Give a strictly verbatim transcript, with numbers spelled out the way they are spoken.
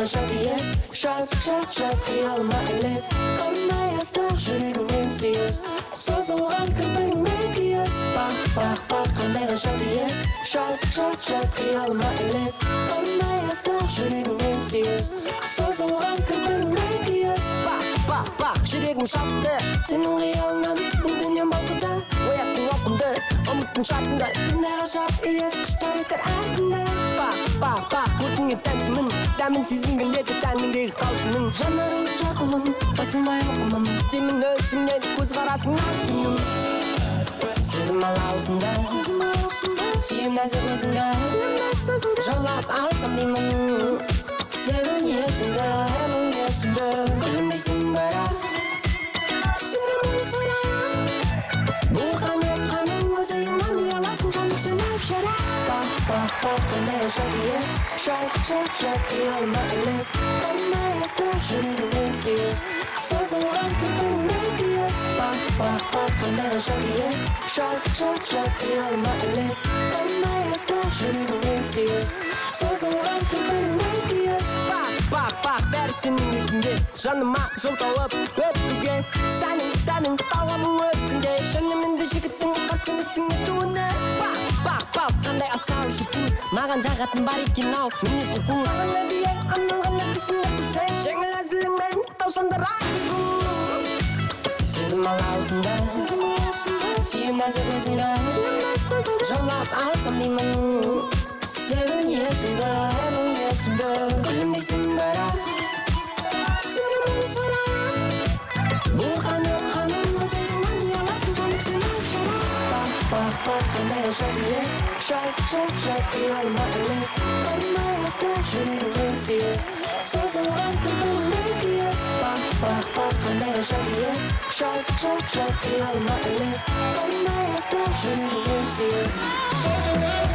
yaşап ес Шат, шат, шат, қиялыма ілес Қандай астық жүрегіммен сүйіс Созылған кірпігіңмен күйіс Бақ, бақ, бақ, қандай ғажап ес Шат, шат, шат, қиялыма ілес Қандай астық жүрегіммен сүйіс Созылған кірпігіңмен күйіс Бақ, бақ, бақ, жүрегім шапты Сенің қиялынан бұл дүнием балқыды Ояттың оқымды, ұмыттың шартында Қандай ғажап ес құштар етер әр күнді Бақ, бақ, бақ, көркіңе тәнтімін Дәмін сезім келеді тәніңдегі қалпының Жанарым шақылын, басылмай оқымым Демін өзіңнен көз қарасыңнан түнім Сезім алаусында Сүйім нәзір өзіңді Жаулап алсам деймін Сенің есіңді Сенің есіңді Гүлімдейсің бірақ Şimdi мұны сұрап Бұрқанып қаның өзіңнен ұяласың жаным сөніп шарап Бақ, бақ, бақ, қандай ғажап ес Шат, шат, шат, қиялыма ілес Қандай ыстық жүрегіммен сүйіс Созылған кірпігіңмен күйіс Бақ, бақ, бақ, қандай ғажап ес Шат, шат, шат, қиялыма ілес Қандай ыстық жүрегіммен сүйіс Созылған кірпігіңмен күйіс Бақ, бақ, бақ, бәрі сенің еркіңде Жаныма жол тауып өтуге Сәнің тәнің талғамың өзіңде Шынымен жігіттің қарсыңысың етуіне Бақ, бақ, бақ, қандай асау шіркін Маған жағатын бар екен ау мінез құлқын Саған әдейі арналған әдісің әкілсең Жеңіл әзіліңмен таусандыра күйгін Сезім алаусында Сүйім нәзір өзіңді Жаулап алсам деймін Сенің есіңді Сенің есіңді Гүлімдейсің бірақ Şimdi мұны сұрап Бұрқанып қаның өзіңнен ұяласың жаным сөніп шарап Бақ, бақ, бақ, қандай ғажап ес Шат, шат, шат, қиялыма ілес Қандай ыстық жүрегіммен сүйіс Созылған кірпігіңмен күйіс Бақ, бақ, бақ, қандай ғажап ес Шат, шат, шат, қиялыма ілес Қандай ыстық жүрегіммен сүйіс